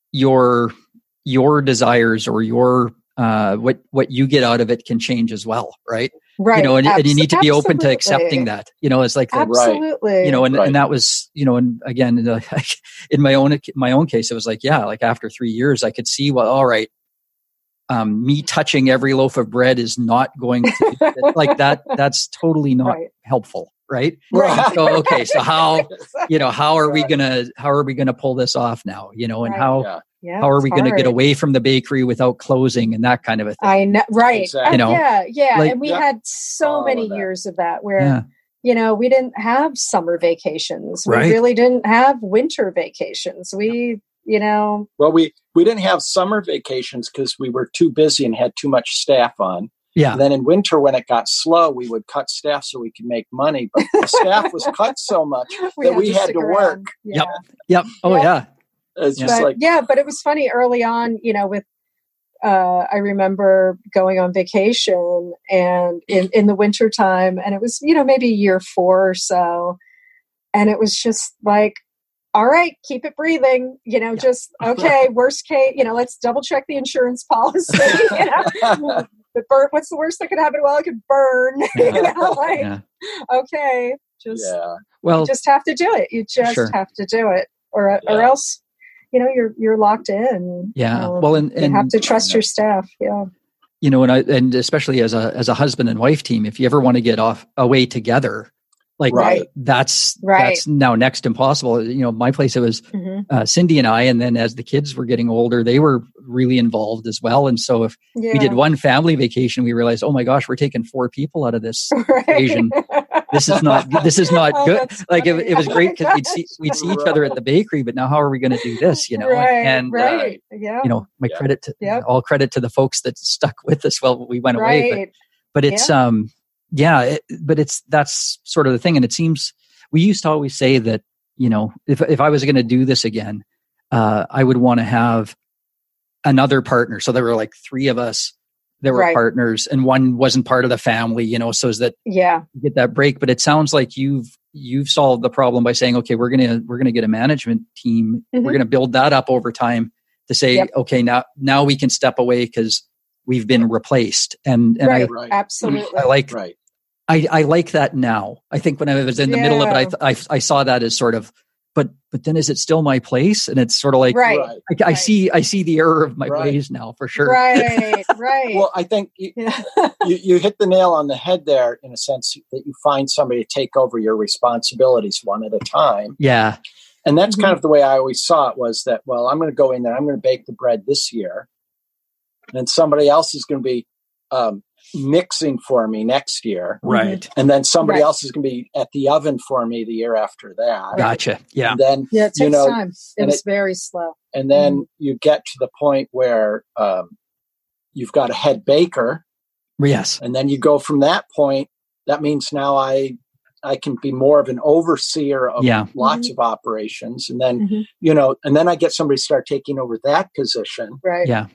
your desires or your what you get out of it can change as well, right? Right. And you need to be open to accepting that. It's like absolutely. And that was, and again, in my own case, it was like, like after 3 years, I could see, well, all right, me touching every loaf of bread is not going to like that. That's totally not helpful. Right. Right. So, okay. So how are we gonna pull this off now? And how are we going to get away from the bakery without closing and that kind of a thing? I know. Right. Exactly. Like, and we had so many years of that where, we didn't have summer vacations. We really didn't have winter vacations. We Well, we didn't have summer vacations because we were too busy and had too much staff on. Yeah. And then in winter, when it got slow, we would cut staff so we could make money. But the staff was cut so much that we had to work. Yeah. Yep. Oh, yeah. It's just but it was funny early on, with, I remember going on vacation and in the winter time, and it was, maybe year 4 or so. And it was just like, all right, keep it breathing, just, okay, worst case, let's double check the insurance policy. What's the worst that could happen? Well, it could burn. Okay, just you just have to do it. You just have to do it, or else, you're locked in. Yeah. Well, and you have to trust your staff. Yeah. And especially as a husband and wife team, if you ever want to get away together, like that's now next to impossible. My place, it was Cindy and I, and then as the kids were getting older, they were really involved as well. And so if we did one family vacation, we realized, oh my gosh, we're taking 4 people out of this equation. This is not good. Like it was great because we'd see each other at the bakery, but now how are we going to do this? My credit to all credit to the folks that stuck with us while we went away. But it's that's sort of the thing. And it seems we used to always say that, if I was going to do this again, I would want to have another partner. So there were like 3 of us that were partners and one wasn't part of the family, so as that you get that break. But it sounds like you've solved the problem by saying, okay, we're going to get a management team. We're going to build that up over time to say, okay, now we can step away because we've been replaced. And absolutely. I like that now. I think when I was in the middle of it, I saw that as sort of but then is it still my place? And it's sort of like, I see the error of my ways now for sure. Right. Well, I think you hit the nail on the head there, in a sense that you find somebody to take over your responsibilities one at a time. Yeah. And that's kind of the way I always saw it, was that, well, I'm going to go in there, I'm going to bake the bread this year, and then somebody else is going to be mixing for me next year. Right. And then somebody else is going to be at the oven for me the year after that. Gotcha. Yeah. And then, it takes time. It was very slow. And then you get to the point where you've got a head baker. Yes. And then you go from that point. That means now I can be more of an overseer of lots of operations. And then, and then I get somebody to start taking over that position. Right. Yeah.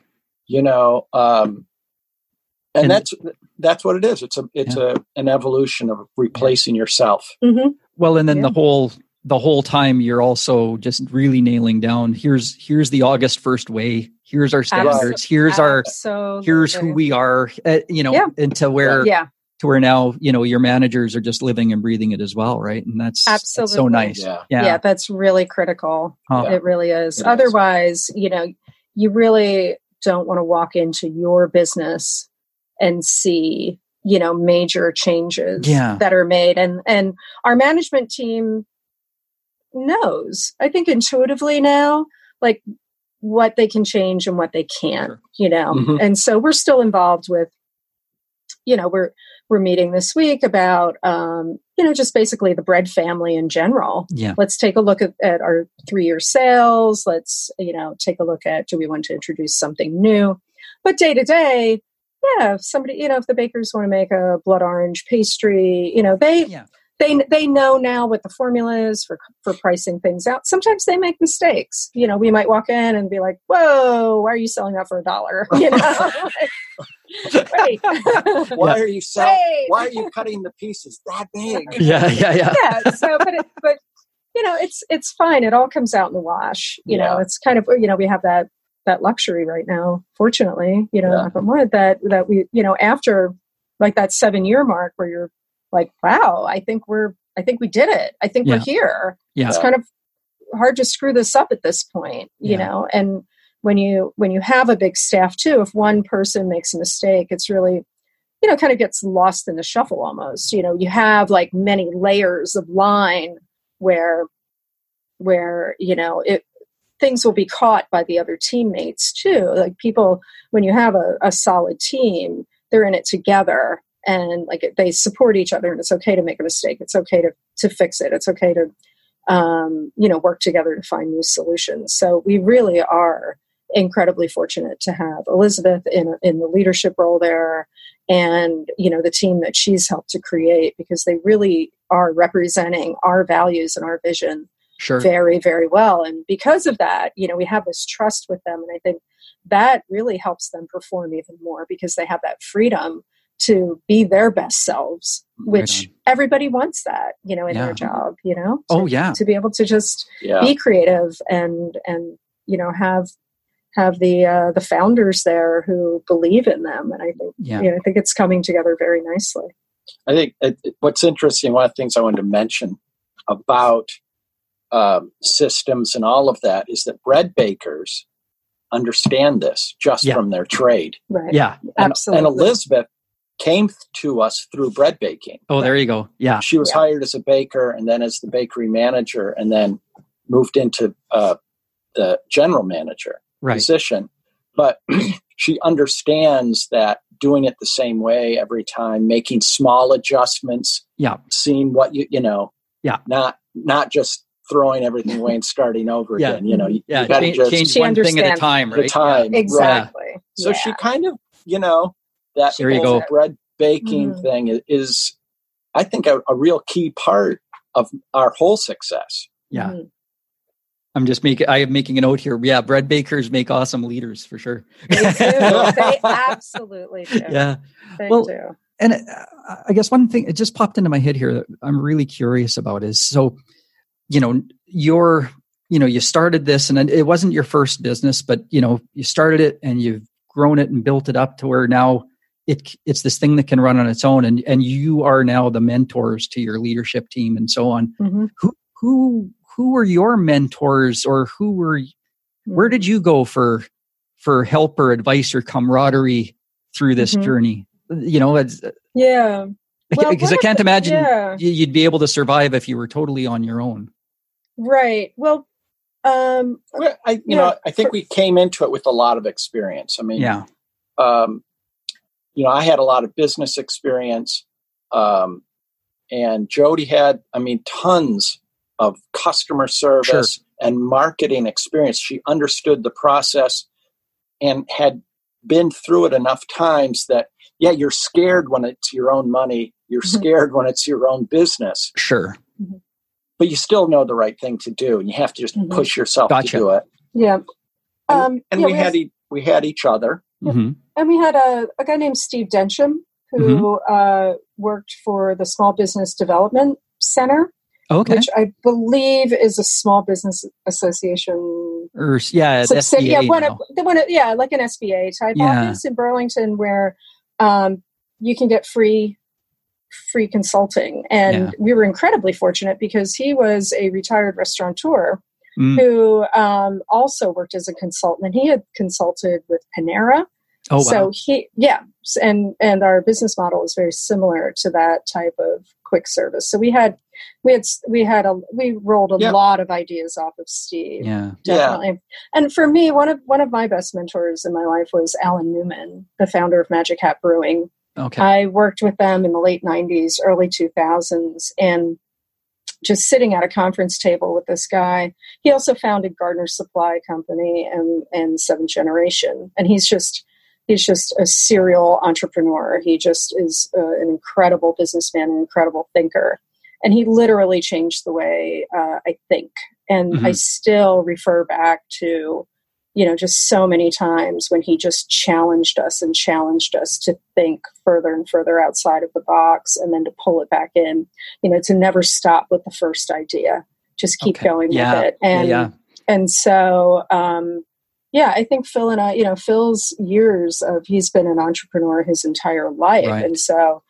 And that's what it is. It's an evolution of replacing yourself. Mm-hmm. Well, and then the whole time you're also just really nailing down, here's the August 1st way. Here's our standards. Here's who we are, and to where now, your managers are just living and breathing it as well. Right. And that's so nice. Yeah. That's really critical. It really is. Otherwise, you really don't want to walk into your business and see, major changes that are made. And our management team knows, I think intuitively now, like what they can change and what they can't, And so we're still involved with, we're meeting this week about, just basically the bread family in general. Yeah. Let's take a look at our 3-year sales. Let's, take a look at, do we want to introduce something new? But day to day, if somebody, if the bakers want to make a blood orange pastry, they know now what the formula is for pricing things out. Sometimes they make mistakes. We might walk in and be like, "Whoa, why are you selling that for $1?" Wait. Why are you selling? Why are you cutting the pieces that big? Yeah. So, but it's fine. It all comes out in the wash. It's kind of we have that luxury right now, fortunately, knock on wood, that we, after like that 7-year mark where you're like, wow, I think we did it. I think we're here. Yeah. It's kind of hard to screw this up at this point, and when you have a big staff too, if one person makes a mistake, it's really, kind of gets lost in the shuffle almost. You have like many layers of line where things will be caught by the other teammates too. Like people, when you have a solid team, they're in it together and like they support each other, and it's okay to make a mistake. It's okay to fix it. It's okay to, work together to find new solutions. So we really are incredibly fortunate to have Elizabeth in the leadership role there, and, the team that she's helped to create, because they really are representing our values and our vision very, very well. And because of that, we have this trust with them. And I think that really helps them perform even more, because they have that freedom to be their best selves, which everybody wants that, in their job, to be able to just be creative and have the founders there who believe in them. And I think, I think it's coming together very nicely. I think what's interesting, one of the things I wanted to mention about systems and all of that is that bread bakers understand this just from their trade. Right. Yeah. Absolutely. And Elizabeth came to us through bread baking. Oh, there you go. Yeah. She was hired as a baker and then as the bakery manager, and then moved into the general manager position. But she understands that doing it the same way every time, making small adjustments, seeing what not just throwing everything away and starting over again. You got to just change one thing at a time, right? Exactly. Right. So she kind of, that whole bread baking thing is, I think, a real key part of our whole success. Yeah. Mm-hmm. I am making a note here. Yeah. Bread bakers make awesome leaders for sure. They do. They absolutely do. Yeah. They do. And I guess one thing, it just popped into my head here that I'm really curious about is, so, you started this, and it wasn't your first business, but, you started it and you've grown it and built it up to where now it's this thing that can run on its own. And you are now the mentors to your leadership team and so on. Mm-hmm. were your mentors, or where did you go for help or advice or camaraderie through this journey? Because I can't imagine you'd be able to survive if you were totally on your own. Right. Well, I think we came into it with a lot of experience. I mean, I had a lot of business experience, and Jody had, tons of customer service and marketing experience. She understood the process and had been through it enough times that, you're scared when it's your own money. You're scared when it's your own business. Sure. But you still know the right thing to do, and you have to just push yourself to do it. Yeah. We had each other. And we had a guy named Steve Densham who worked for the Small Business Development Center, which I believe is a small business association. It's SBA like an SBA type office in Burlington, where you can get free consulting. And we were incredibly fortunate because he was a retired restaurateur who also worked as a consultant. He had consulted with Panera. Oh, wow. So and our business model is very similar to that type of quick service. So we rolled a lot of ideas off of Steve. Yeah, definitely. Yeah. And for me, one of my best mentors in my life was Alan Newman, the founder of Magic Hat Brewing. Okay. I worked with them in the late 90s, early 2000s, and just sitting at a conference table with this guy. He also founded Gardner Supply Company and Seventh Generation. And he's just a serial entrepreneur. He just is an incredible businessman, an incredible thinker. And he literally changed the way I think. And I still refer back to, just so many times when he just challenged us to think further and further outside of the box, and then to pull it back in, to never stop with the first idea, just keep going with it. And so, I think Phil and I, Phil's he's been an entrepreneur his entire life. Right. And so,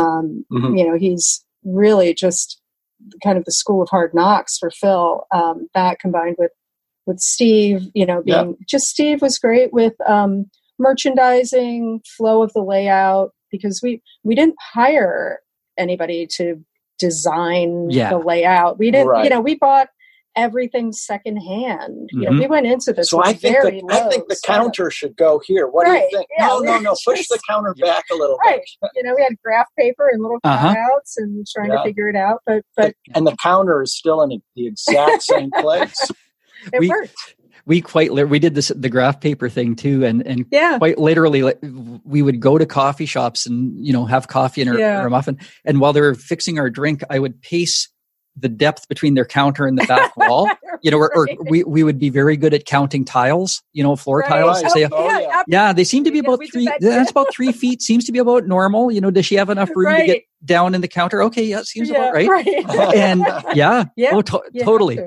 he's really just kind of the school of hard knocks for Phil, that combined with Steve, Steve was great with merchandising, flow of the layout, because we didn't hire anybody to design the layout. We didn't, we bought everything secondhand. We went into this. So I think the counter should go here. What do you think? Yeah, no, push the counter back a little bit. We had graph paper and little cutouts and trying to figure it out. But the counter is still in the exact same place. It worked. We did the graph paper thing too, and quite literally, we would go to coffee shops and have coffee in our muffin, and while they were fixing our drink, I would pace the depth between their counter and the back wall. Or we would be very good at counting tiles, floor tiles. They seem to be about 3. That's about 3 feet. Seems to be about normal. Does she have enough room to get down in the counter? Okay, yeah, seems about right. And totally.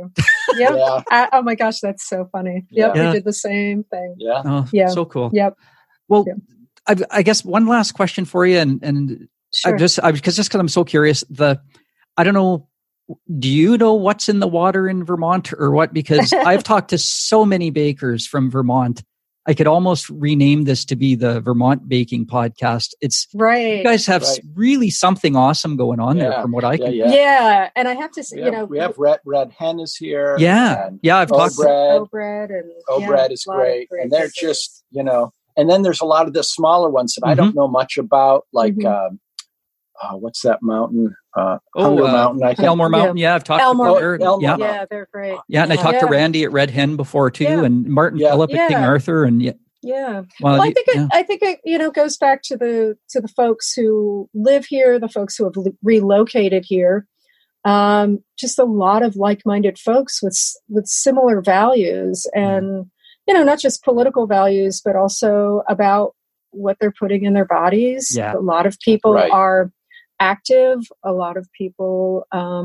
Oh my gosh, that's so funny. We did the same thing. So cool. Well, I guess one last question for you, and sure. because I'm so curious. I don't know. Do you know what's in the water in Vermont or what? Because I've talked to so many bakers from Vermont. I could almost rename this to be the Vermont Baking Podcast. It's right. You guys have really something awesome going on there from what I can. Yeah. And I have to say, we have Red Hen is here. I've talked to Obred and Obred is great. And they're just, and then there's a lot of the smaller ones that I don't know much about, like, what's that mountain? Hunger Mountain, I think. Elmore Mountain, I've talked to Elmore. Yeah, they're great. Yeah, and I talked to Randy at Red Hen before too, and Martin Phillip at King Arthur, and Well, I think it goes back to the folks who live here, the folks who have relocated here. Just a lot of like-minded folks with similar values, and not just political values, but also about what they're putting in their bodies. A lot of people are active. A lot of people,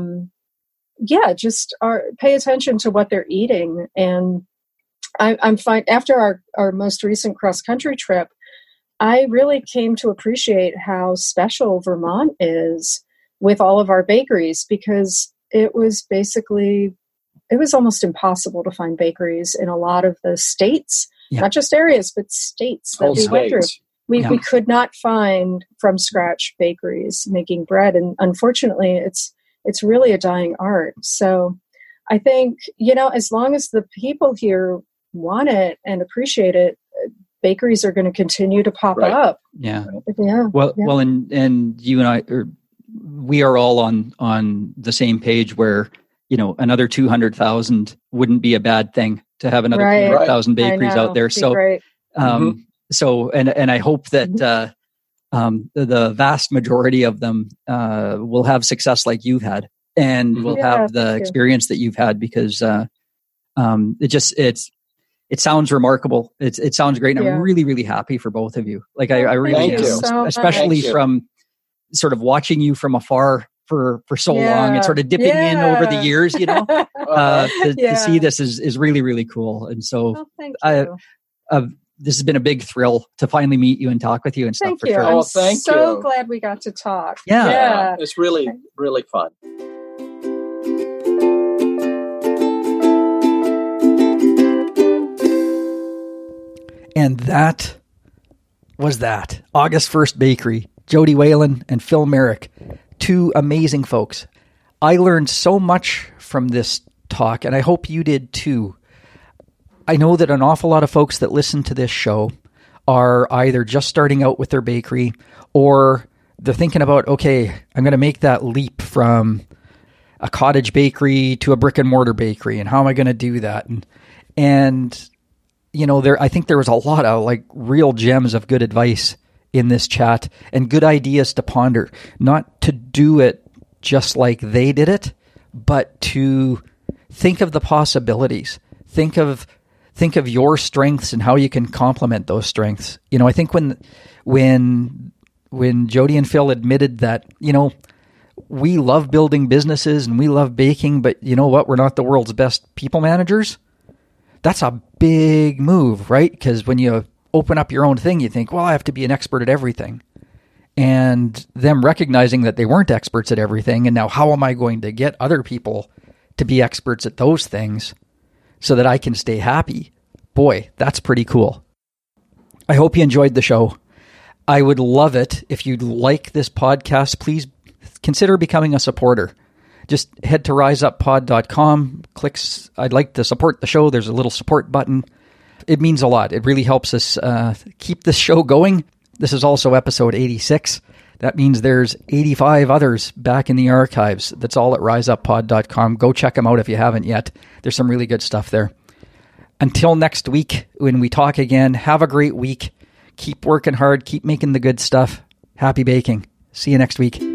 just pay attention to what they're eating. And I'm fine. After our most recent cross-country trip, I really came to appreciate how special Vermont is with all of our bakeries, because it was basically it was almost impossible to find bakeries in a lot of the states, not just areas, but states that we went through. We could not find from scratch bakeries making bread. And unfortunately, it's really a dying art. So I think, as long as the people here want it and appreciate it, bakeries are going to continue to pop up. Yeah. Well, and you and I, we are all on the same page where, another 200,000 wouldn't be a bad thing to have another 200,000 bakeries out there. So, so, and I hope that, the vast majority of them, will have success like you've had and will have the experience that you've had, because, it sounds remarkable. It sounds great. And I'm really, really happy for both of you. Like I really am, especially from sort of watching you from afar for so long and sort of dipping in over the years, to see this is really, really cool. And so this has been a big thrill to finally meet you and talk with you and stuff. Thank you. Sure. I'm so glad we got to talk. Yeah. It's really, really fun. And that was that. August 1st Bakery, Jody Whalen and Phil Merrick, two amazing folks. I learned so much from this talk, and I hope you did too. I know that an awful lot of folks that listen to this show are either just starting out with their bakery, or they're thinking about, okay, I'm going to make that leap from a cottage bakery to a brick and mortar bakery, and how am I going to do that? And I think there was a lot of real gems of good advice in this chat and good ideas to ponder, not to do it just like they did it, but to think of the possibilities, think of your strengths and how you can complement those strengths. I think when Jody and Phil admitted that, we love building businesses and we love baking, but you know what? We're not the world's best people managers. That's a big move, right? Because when you open up your own thing, you think, well, I have to be an expert at everything. And them recognizing that they weren't experts at everything. And now how am I going to get other people to be experts at those things so that I can stay happy? Boy, that's pretty cool. I hope you enjoyed the show. I would love it if you'd like this podcast. Please consider becoming a supporter. Just head to riseuppod.com, clicks, I'd like to support the show. There's a little support button. It means a lot. It really helps us keep this show going. This is also episode 86. That means there's 85 others back in the archives. That's all at riseuppod.com. Go check them out if you haven't yet. There's some really good stuff there. Until next week, when we talk again, have a great week. Keep working hard. Keep making the good stuff. Happy baking. See you next week.